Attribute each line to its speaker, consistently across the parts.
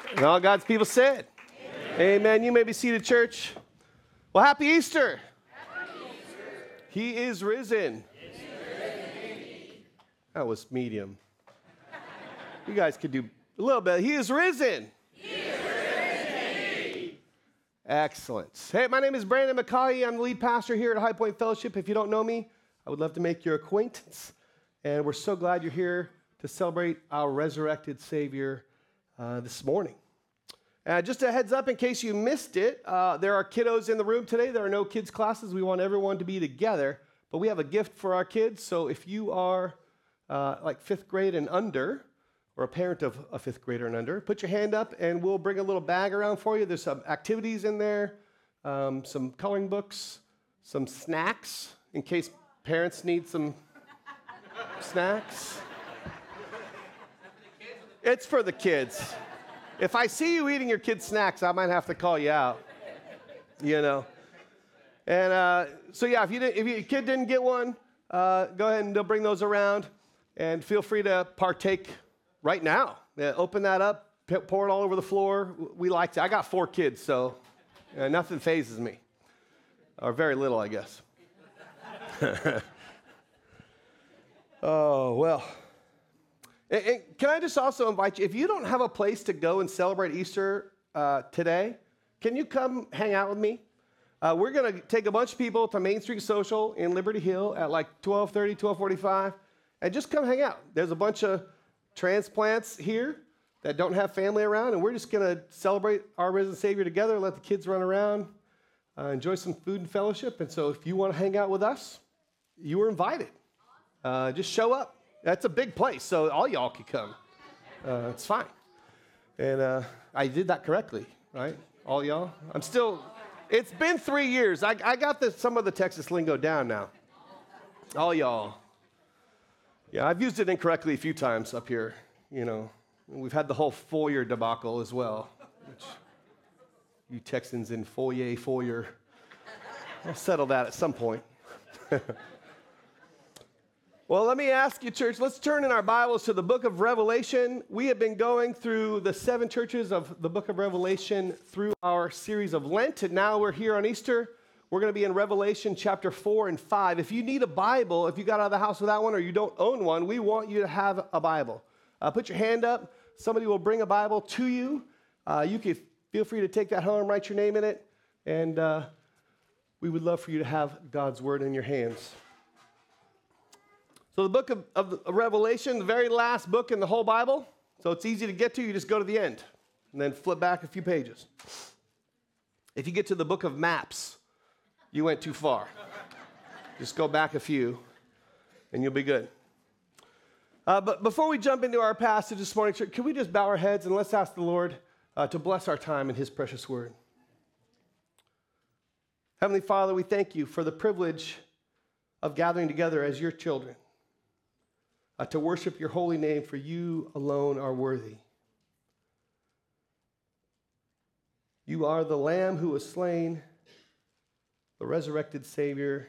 Speaker 1: And all God's people said, Amen. You may be seated, church. Well, happy Easter. Happy Easter. He is risen. That was medium. You guys could do a little bit. He is risen. He is risen. Excellent. Hey, my name is Brandon McCaughey. I'm the lead pastor here at High Point Fellowship. If you don't know me, I would love to make your acquaintance. And we're so glad you're here to celebrate our resurrected Savior this morning. Just a heads up in case you missed it, there are kiddos in the room today. There are no kids classes. We want everyone to be together, but we have a gift for our kids. So if you are like fifth grade and under, or a parent of a fifth grader and under, put your hand up and we'll bring a little bag around for you. There's some activities in there, some coloring books, some snacks in case parents need some snacks. It's for the kids. If I see you eating your kids' snacks, I might have to call you out, you know. And so, yeah, if your kid didn't get one, go ahead and they'll bring those around. And feel free to partake right now. Open that up, pour it all over the floor. We like to. I got 4 kids, so nothing phases me. Or very little, I guess. Oh, well. And can I just also invite you, if you don't have a place to go and celebrate Easter today, can you come hang out with me? We're going to take a bunch of people to Main Street Social in Liberty Hill at like 12:30, 12:45, and just come hang out. There's a bunch of transplants here that don't have family around, and we're just going to celebrate our risen Savior together, let the kids run around, enjoy some food and fellowship. And so if you want to hang out with us, you are invited. Just show up. That's a big place, so all y'all can come. It's fine. And I did that correctly, right? All y'all? It's been 3 years. I got some of the Texas lingo down now. All y'all. Yeah, I've used it incorrectly a few times up here, you know. We've had the whole foyer debacle as well, which you Texans in foyer. I'll settle that at some point. Well, let me ask you, church, let's turn in our Bibles to the book of Revelation. We have been going through the 7 churches of the book of Revelation through our series of Lent, and now we're here on Easter. We're going to be in Revelation chapter 4 and 5. If you need a Bible, if you got out of the house without one or you don't own one, we want you to have a Bible. Put your hand up. Somebody will bring a Bible to you. You can feel free to take that home, write your name in it, and we would love for you to have God's Word in your hands. So the book of Revelation, the very last book in the whole Bible, so it's easy to get to. You just go to the end and then flip back a few pages. If you get to the book of maps, you went too far. Just go back a few and you'll be good. But before we jump into our passage this morning, can we just bow our heads and let's ask the Lord to bless our time in His precious word. Heavenly Father, we thank you for the privilege of gathering together as your children. To worship your holy name, for you alone are worthy. You are the Lamb who was slain, the resurrected Savior,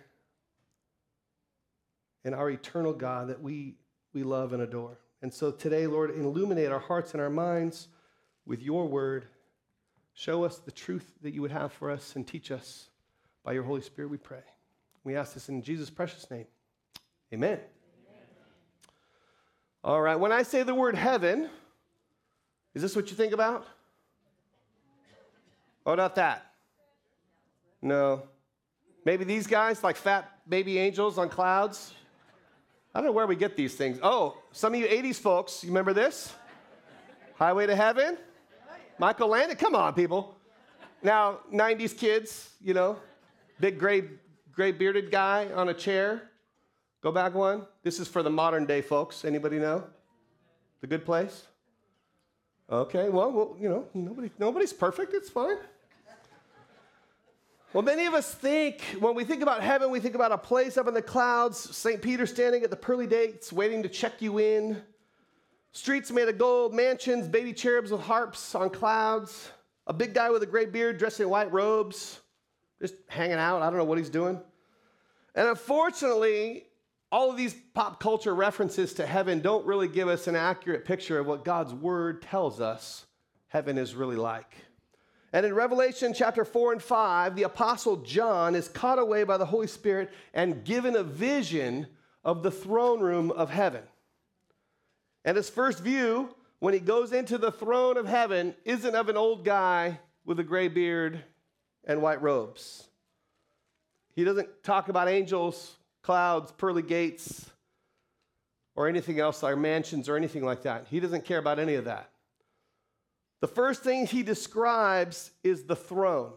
Speaker 1: and our eternal God that we love and adore. And so today, Lord, illuminate our hearts and our minds with your word. Show us the truth that you would have for us and teach us by your Holy Spirit, we pray. We ask this in Jesus' precious name. Amen. All right, when I say the word heaven, is this what you think about? Oh, not that. No. Maybe these guys, like fat baby angels on clouds. I don't know where we get these things. Oh, some of you 80s folks, you remember this? Highway to Heaven? Michael Landon? Come on, people. Now, 90s kids, you know, big gray bearded guy on a chair. Go back one. This is for the modern day folks. Anybody know? The Good Place? Okay, well, you know, nobody's perfect. It's fine. Well, many of us think, when we think about heaven, we think about a place up in the clouds, St. Peter standing at the pearly gates, waiting to check you in, streets made of gold, mansions, baby cherubs with harps on clouds, a big guy with a gray beard dressed in white robes, just hanging out. I don't know what he's doing. And unfortunately, all of these pop culture references to heaven don't really give us an accurate picture of what God's word tells us heaven is really like. And in Revelation chapter 4 and 5, the Apostle John is caught away by the Holy Spirit and given a vision of the throne room of heaven. And his first view, when he goes into the throne of heaven, isn't of an old guy with a gray beard and white robes. He doesn't talk about angels, clouds, pearly gates, or anything else, like mansions or anything like that. He doesn't care about any of that. The first thing he describes is the throne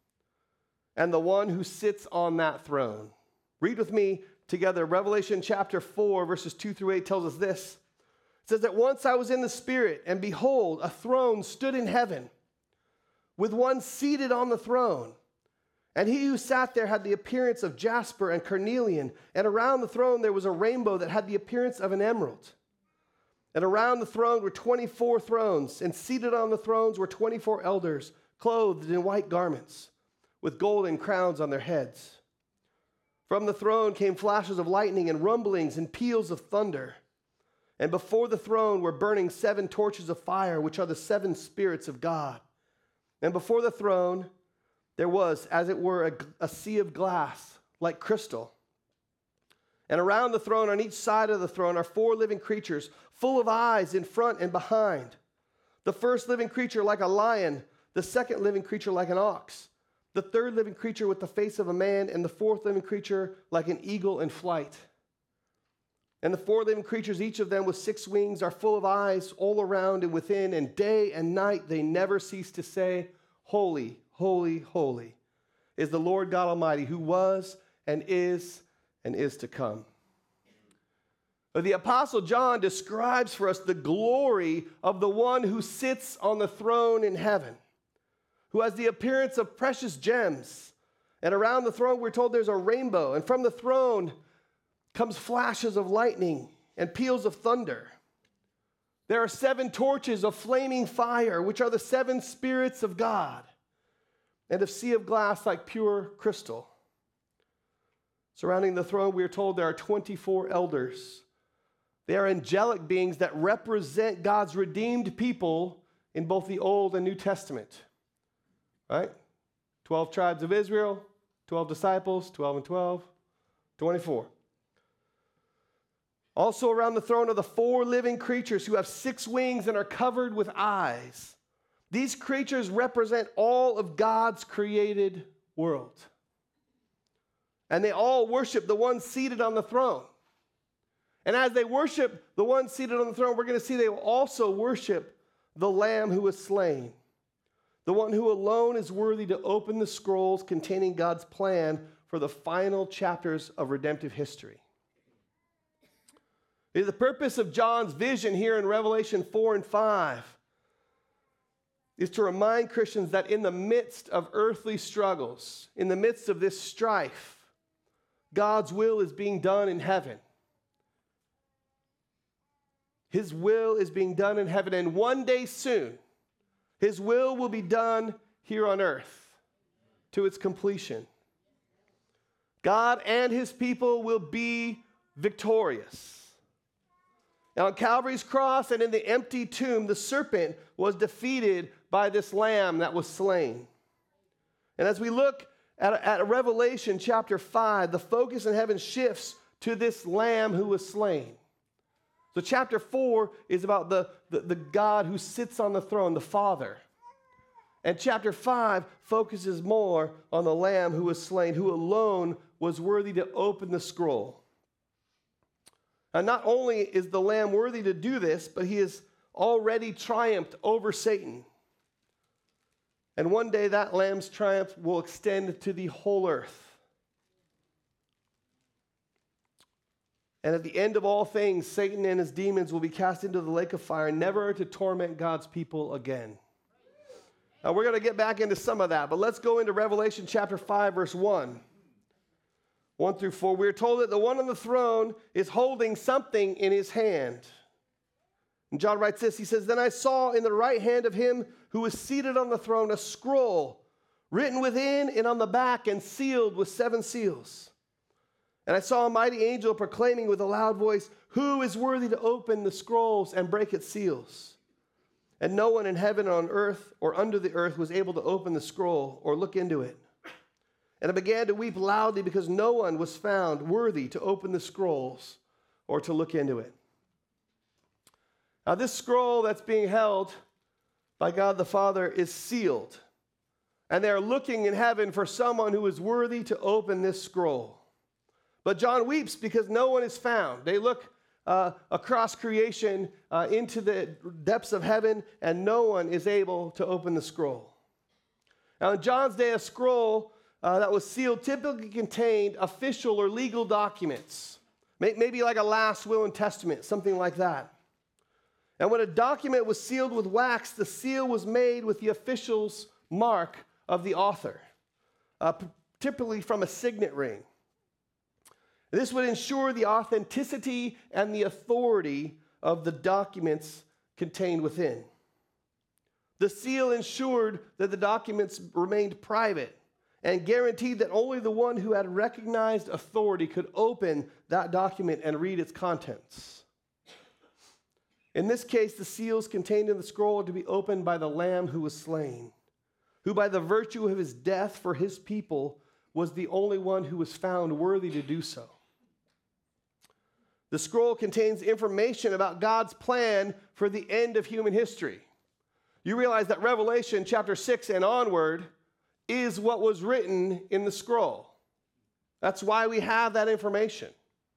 Speaker 1: and the one who sits on that throne. Read with me together. Revelation chapter 4, verses 2 through 8 tells us this. It says that once I was in the Spirit, and behold, a throne stood in heaven, with one seated on the throne. And he who sat there had the appearance of jasper and carnelian, and around the throne there was a rainbow that had the appearance of an emerald. And around the throne were 24 thrones, and seated on the thrones were 24 elders, clothed in white garments, with golden crowns on their heads. From the throne came flashes of lightning and rumblings and peals of thunder. And before the throne were burning 7 torches of fire, which are the 7 spirits of God. And before the throne there was, as it were, a sea of glass, like crystal. And around the throne, on each side of the throne, are 4 living creatures, full of eyes in front and behind. The first living creature like a lion, the second living creature like an ox, the third living creature with the face of a man, and the fourth living creature like an eagle in flight. And the 4 living creatures, each of them with 6 wings, are full of eyes all around and within, and day and night they never cease to say, Holy, holy, holy is the Lord God Almighty, who was and is to come. But the Apostle John describes for us the glory of the one who sits on the throne in heaven, who has the appearance of precious gems. And around the throne, we're told there's a rainbow, and from the throne comes flashes of lightning and peals of thunder. There are 7 torches of flaming fire, which are the 7 spirits of God, and a sea of glass like pure crystal. Surrounding the throne, we are told there are 24 elders. They are angelic beings that represent God's redeemed people in both the Old and New Testament. Right? 12 tribes of Israel, 12 disciples, 12 and 12, 24. Also around the throne are the 4 living creatures who have 6 wings and are covered with eyes. These creatures represent all of God's created world. And they all worship the one seated on the throne. And as they worship the one seated on the throne, we're going to see they will also worship the Lamb who was slain, the one who alone is worthy to open the scrolls containing God's plan for the final chapters of redemptive history. The purpose of John's vision here in Revelation 4 and 5 is to remind Christians that in the midst of earthly struggles, in the midst of this strife, God's will is being done in heaven. His will is being done in heaven, and one day soon, His will be done here on earth to its completion. God and His people will be victorious. Now, on Calvary's cross and in the empty tomb, the serpent was defeated by this lamb that was slain. And as we look at Revelation chapter 5, the focus in heaven shifts to this lamb who was slain. So chapter 4 is about the God who sits on the throne, the Father. And chapter 5 focuses more on the lamb who was slain, who alone was worthy to open the scroll. And not only is the Lamb worthy to do this, but He has already triumphed over Satan. And one day that Lamb's triumph will extend to the whole earth. And at the end of all things, Satan and his demons will be cast into the lake of fire, never to torment God's people again. Now we're going to get back into some of that, but let's go into Revelation chapter 5, verse 1. 1 through 4, we are told that the one on the throne is holding something in his hand. And John writes this, he says, Then I saw in the right hand of him who was seated on the throne a scroll written within and on the back and sealed with 7 seals. And I saw a mighty angel proclaiming with a loud voice, Who is worthy to open the scrolls and break its seals? And no one in heaven, on earth, or under the earth was able to open the scroll or look into it. And I began to weep loudly because no one was found worthy to open the scrolls or to look into it. Now, this scroll that's being held by God the Father is sealed. And they're looking in heaven for someone who is worthy to open this scroll. But John weeps because no one is found. They look across creation into the depths of heaven, and no one is able to open the scroll. Now, in John's day, a scroll that was sealed typically contained official or legal documents, maybe like a last will and testament, something like that. And when a document was sealed with wax, the seal was made with the official's mark of the author, typically from a signet ring. This would ensure the authenticity and the authority of the documents contained within. The seal ensured that the documents remained private and guaranteed that only the one who had recognized authority could open that document and read its contents. In this case, the seals contained in the scroll are to be opened by the Lamb who was slain, who by the virtue of his death for his people was the only one who was found worthy to do so. The scroll contains information about God's plan for the end of human history. You realize that Revelation chapter 6 and onward is what was written in the scroll. That's why we have that information.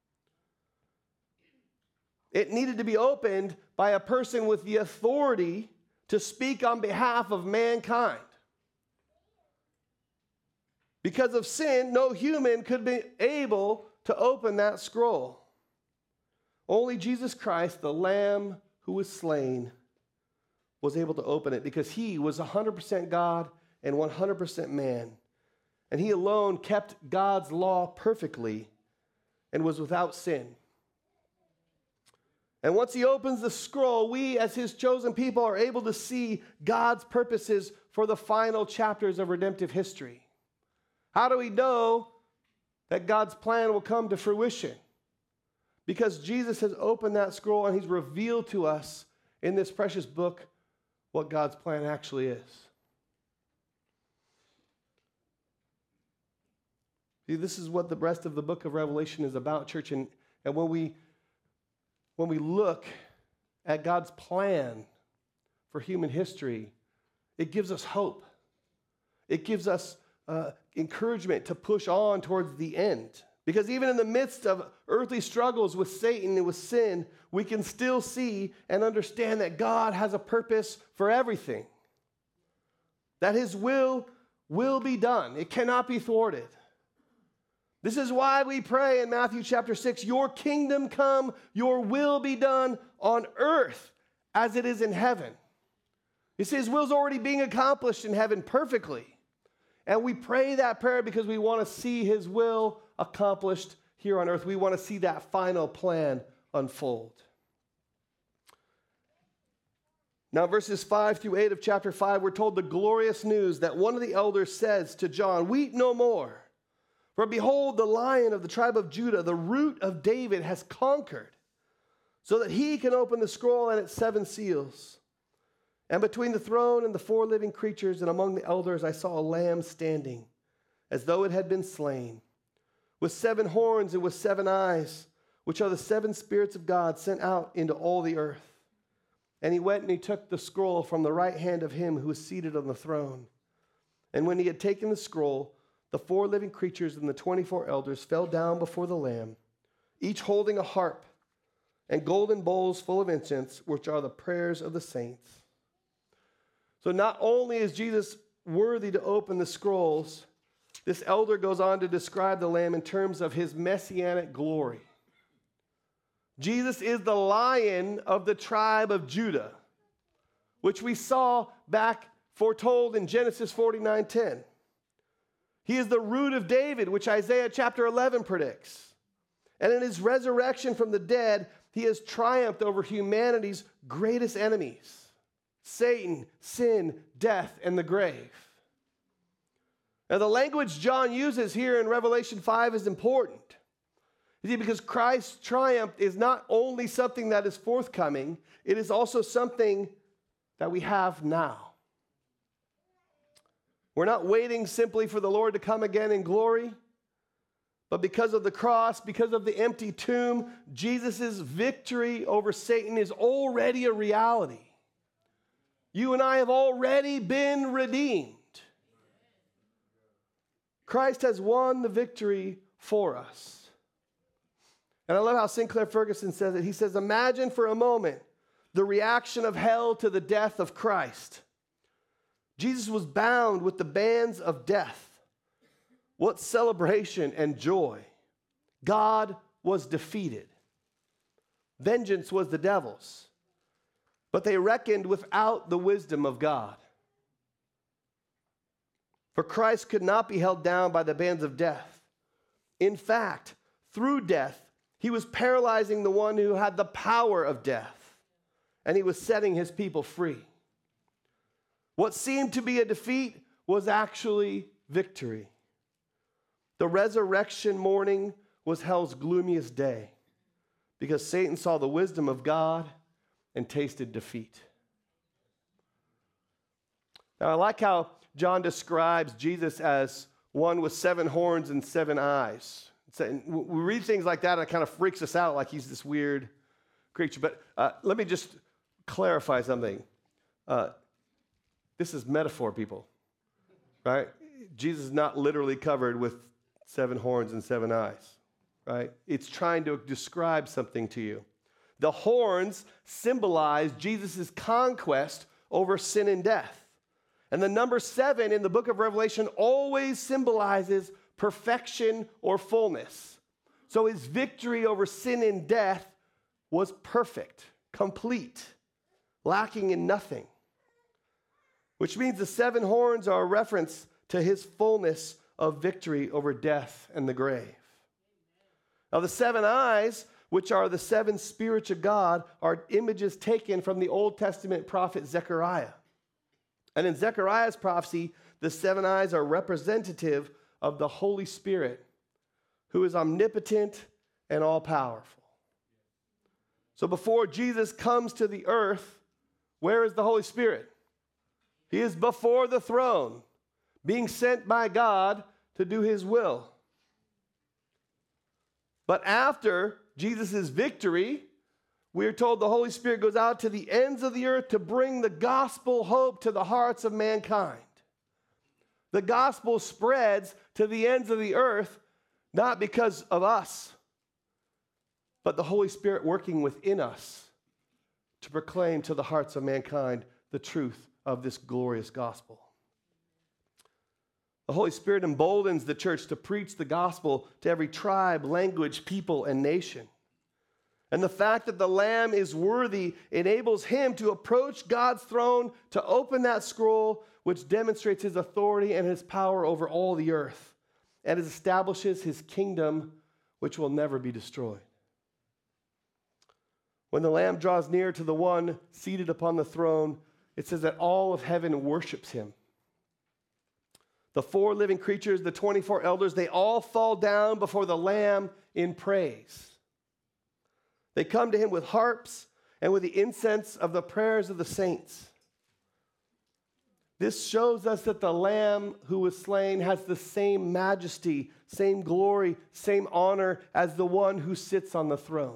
Speaker 1: It needed to be opened by a person with the authority to speak on behalf of mankind. Because of sin, no human could be able to open that scroll. Only Jesus Christ, the Lamb who was slain, was able to open it because he was 100% God and 100% man. And he alone kept God's law perfectly and was without sin. And once he opens the scroll, we as his chosen people are able to see God's purposes for the final chapters of redemptive history. How do we know that God's plan will come to fruition? Because Jesus has opened that scroll and he's revealed to us in this precious book what God's plan actually is. See, this is what the rest of the book of Revelation is about, church. And when we look at God's plan for human history, it gives us hope. It gives us encouragement to push on towards the end. Because even in the midst of earthly struggles with Satan and with sin, we can still see and understand that God has a purpose for everything. That his will be done. It cannot be thwarted. This is why we pray in Matthew chapter 6, your kingdom come, your will be done on earth as it is in heaven. You see, his will's already being accomplished in heaven perfectly. And we pray that prayer because we want to see his will accomplished here on earth. We want to see that final plan unfold. Now, verses 5 through 8 of chapter 5, we're told the glorious news that one of the elders says to John, weep no more, for behold, the Lion of the tribe of Judah, the Root of David, has conquered, so that he can open the scroll and its 7 seals. And between the throne and the 4 living creatures and among the elders, I saw a lamb standing, as though it had been slain, with 7 horns and with 7 eyes, which are the 7 spirits of God sent out into all the earth. And he went and he took the scroll from the right hand of him who was seated on the throne. And when he had taken the scroll, the 4 living creatures and the 24 elders fell down before the Lamb, each holding a harp and golden bowls full of incense, which are the prayers of the saints. So not only is Jesus worthy to open the scrolls, this elder goes on to describe the Lamb in terms of his messianic glory. Jesus is the Lion of the tribe of Judah, which we saw back foretold in Genesis 49:10. He is the Root of David, which Isaiah chapter 11 predicts. And in his resurrection from the dead, he has triumphed over humanity's greatest enemies: Satan, sin, death, and the grave. Now, the language John uses here in Revelation 5 is important. You see, because Christ's triumph is not only something that is forthcoming, it is also something that we have now. We're not waiting simply for the Lord to come again in glory, but because of the cross, because of the empty tomb, Jesus' victory over Satan is already a reality. You and I have already been redeemed. Christ has won the victory for us. And I love how Sinclair Ferguson says it. He says, imagine for a moment the reaction of hell to the death of Christ. Jesus was bound with the bands of death. What celebration and joy. God was defeated. Vengeance was the devil's, but they reckoned without the wisdom of God. For Christ could not be held down by the bands of death. In fact, through death, he was paralyzing the one who had the power of death, and he was setting his people free. What seemed to be a defeat was actually victory. The resurrection morning was hell's gloomiest day because Satan saw the wisdom of God and tasted defeat. Now, I like how John describes Jesus as one with 7 horns and 7 eyes. We read things like that and it kind of freaks us out like he's this weird creature. But let me just clarify something. This is metaphor, people, right? Jesus is not literally covered with 7 horns and 7 eyes, right? It's trying to describe something to you. The horns symbolize Jesus' conquest over sin and death. And the number 7 in the book of Revelation always symbolizes perfection or fullness. So his victory over sin and death was perfect, complete, lacking in nothing. Which means the 7 horns are a reference to his fullness of victory over death and the grave. Now the 7 eyes, which are the 7 spirits of God, are images taken from the Old Testament prophet Zechariah. And in Zechariah's prophecy, the 7 eyes are representative of the Holy Spirit, who is omnipotent and all-powerful. So before Jesus comes to the earth, where is the Holy Spirit? He is before the throne, being sent by God to do his will. But after Jesus' victory, we are told the Holy Spirit goes out to the ends of the earth to bring the gospel hope to the hearts of mankind. The gospel spreads to the ends of the earth, not because of us, but the Holy Spirit working within us to proclaim to the hearts of mankind the truth of this glorious gospel. The Holy Spirit emboldens the church to preach the gospel to every tribe, language, people, and nation. And the fact that the Lamb is worthy enables him to approach God's throne, to open that scroll, which demonstrates his authority and his power over all the earth, and it establishes his kingdom, which will never be destroyed. When the Lamb draws near to the one seated upon the throne, it says that all of heaven worships him. The 4 living creatures, the 24 elders, they all fall down before the Lamb in praise. They come to him with harps and with the incense of the prayers of the saints. This shows us that the Lamb who was slain has the same majesty, same glory, same honor as the one who sits on the throne.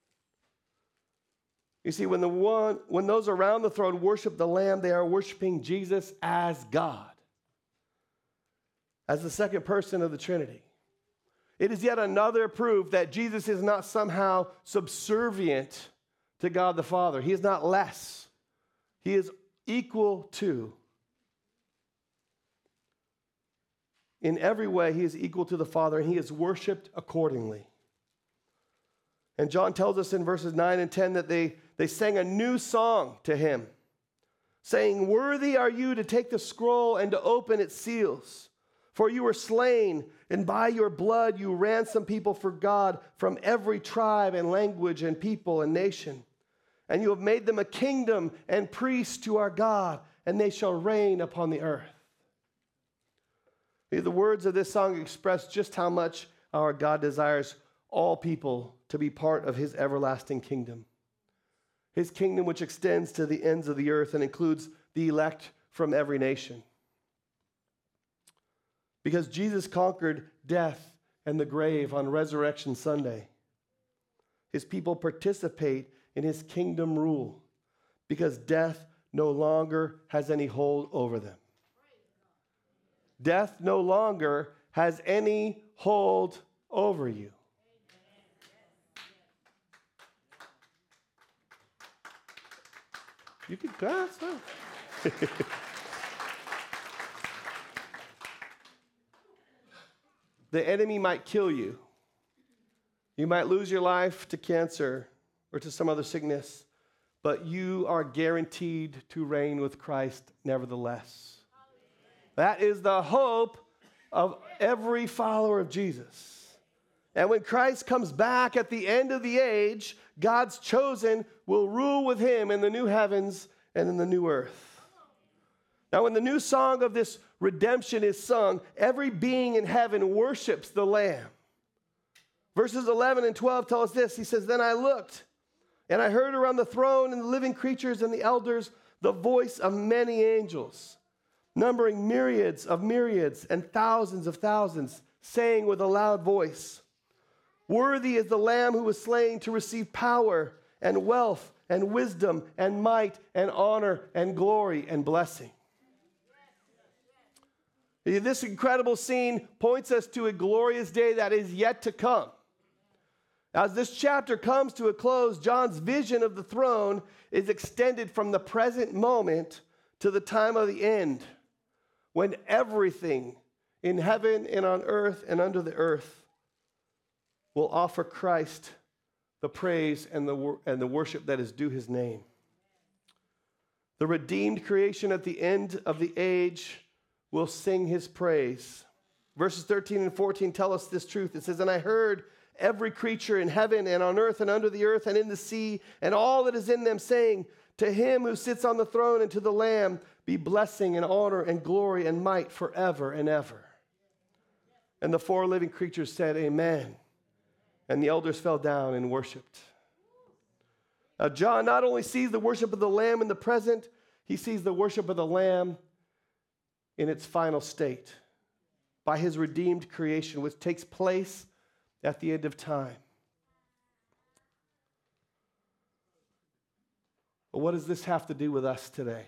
Speaker 1: You see, when those around the throne worship the Lamb, they are worshiping Jesus as God, as the second person of the Trinity. It is yet another proof that Jesus is not somehow subservient to God the Father. He is not less. He is equal to. In every way, he is equal to the Father, and he is worshiped accordingly. And John tells us in verses 9 and 10 that they sang a new song to him, saying, "Worthy are you to take the scroll and to open its seals. For you were slain, and by your blood you ransomed people for God from every tribe and language and people and nation. And you have made them a kingdom and priests to our God, and they shall reign upon the earth." The words of this song express just how much our God desires all people to be part of his everlasting kingdom. his kingdom which extends to the ends of the earth and includes the elect from every nation. Because Jesus conquered death and the grave on Resurrection Sunday, his people participate in his kingdom rule because death no longer has any hold over them. Death no longer has any hold over you. You can clap. The enemy might kill you. You might lose your life to cancer or to some other sickness, but you are guaranteed to reign with Christ nevertheless. That is the hope of every follower of Jesus. And when Christ comes back at the end of the age, God's chosen will rule with him in the new heavens and in the new earth. Now, when the new song of this redemption is sung, every being in heaven worships the Lamb. Verses 11 and 12 tell us this. He says, "Then I looked, and I heard around the throne and the living creatures and the elders the voice of many angels, numbering myriads of myriads and thousands of thousands, saying with a loud voice, 'Worthy is the Lamb who was slain to receive power and wealth and wisdom and might and honor and glory and blessing.'" This incredible scene points us to a glorious day that is yet to come. As this chapter comes to a close, John's vision of the throne is extended from the present moment to the time of the end, when everything in heaven and on earth and under the earth will offer Christ the praise and the worship that is due his name. The redeemed creation at the end of the age will sing his praise. Verses 13 and 14 tell us this truth. It says, "And I heard every creature in heaven and on earth and under the earth and in the sea and all that is in them saying, 'To him who sits on the throne and to the Lamb be blessing and honor and glory and might forever and ever.' And the four living creatures said, 'Amen.' And the elders fell down and worshiped." Now, John not only sees the worship of the Lamb in the present, he sees the worship of the Lamb in its final state by his redeemed creation, which takes place at the end of time. But what does this have to do with us today?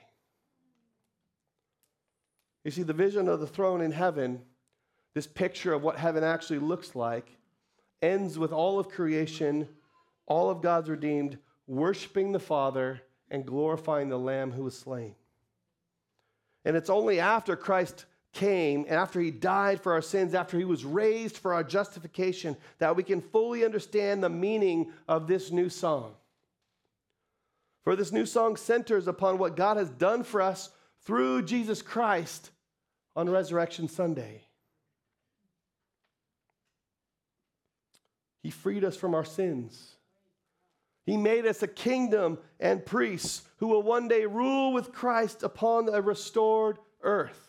Speaker 1: You see, the vision of the throne in heaven, this picture of what heaven actually looks like, ends with all of creation, all of God's redeemed, worshiping the Father and glorifying the Lamb who was slain. And it's only after Christ came, and after he died for our sins, after he was raised for our justification, that we can fully understand the meaning of this new song. For this new song centers upon what God has done for us through Jesus Christ on Resurrection Sunday. He freed us from our sins. He made us a kingdom and priests who will one day rule with Christ upon a restored earth.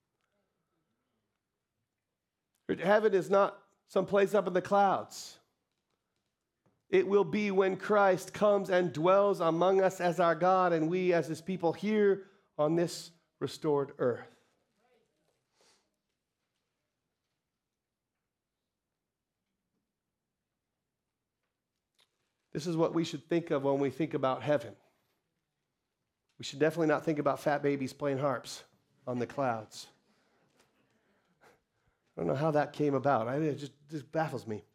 Speaker 1: Heaven is not someplace up in the clouds. It will be when Christ comes and dwells among us as our God and we as his people here on this restored earth. This is what we should think of when we think about heaven. We should definitely not think about fat babies playing harps on the clouds. I don't know how that came about. It just baffles me.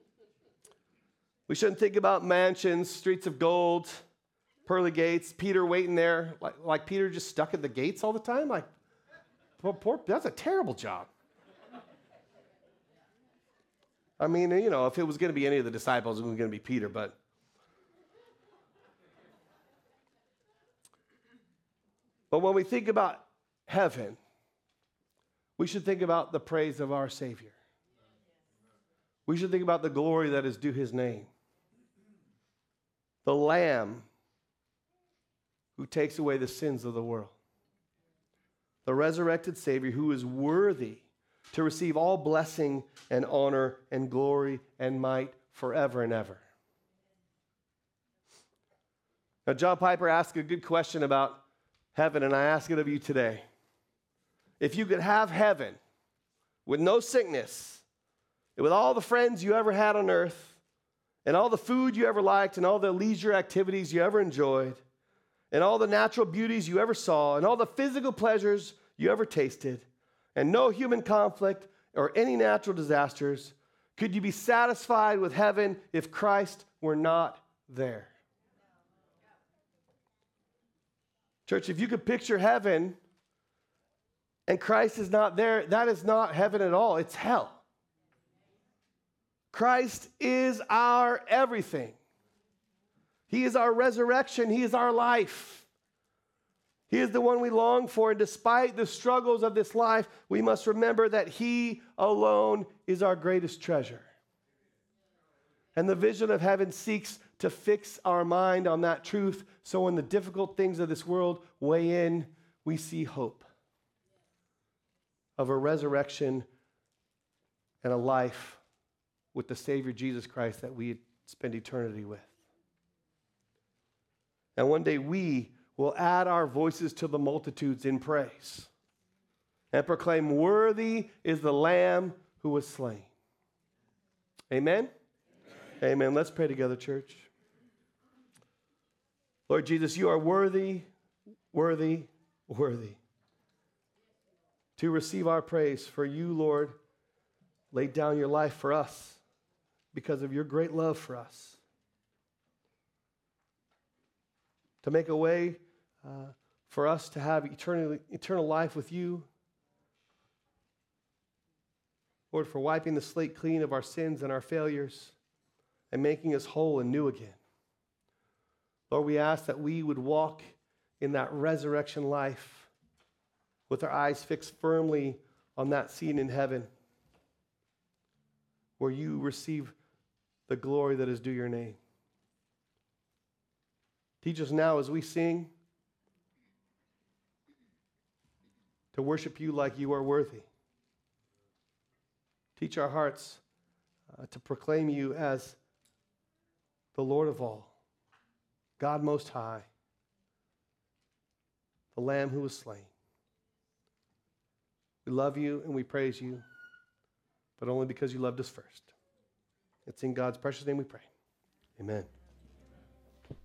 Speaker 1: We shouldn't think about mansions, streets of gold, pearly gates, Peter waiting there, like Peter just stuck at the gates all the time. Like, poor, that's a terrible job. I mean, you know, if it was going to be any of the disciples, it was going to be Peter, but when we think about heaven, we should think about the praise of our Savior. We should think about the glory that is due his name. The Lamb who takes away the sins of the world. The resurrected Savior who is worthy to receive all blessing and honor and glory and might forever and ever. Now, John Piper asked a good question about heaven, and I ask it of you today. If you could have heaven with no sickness, and with all the friends you ever had on earth, and all the food you ever liked, and all the leisure activities you ever enjoyed, and all the natural beauties you ever saw, and all the physical pleasures you ever tasted, and no human conflict or any natural disasters, could you be satisfied with heaven if Christ were not there? Church, if you could picture heaven and Christ is not there, that is not heaven at all. It's hell. Christ is our everything. He is our resurrection. He is our life. He is the one we long for. And despite the struggles of this life, we must remember that He alone is our greatest treasure. And the vision of heaven seeks to fix our mind on that truth, so when the difficult things of this world weigh in, we see hope of a resurrection and a life with the Savior Jesus Christ that we spend eternity with. And one day we will add our voices to the multitudes in praise and proclaim, "Worthy is the Lamb who was slain." Amen? Amen. Let's pray together, church. Lord Jesus, you are worthy, worthy, worthy to receive our praise. For you, Lord, laid down your life for us because of your great love for us. To make a way for us to have eternal life with you. Lord, for wiping the slate clean of our sins and our failures and making us whole and new again. Lord, we ask that we would walk in that resurrection life with our eyes fixed firmly on that scene in heaven where you receive the glory that is due your name. Teach us now as we sing to worship you like you are worthy. Teach our hearts to proclaim you as the Lord of all, God Most High, the Lamb who was slain. We love you and we praise you, but only because you loved us first. It's in God's precious name we pray. Amen.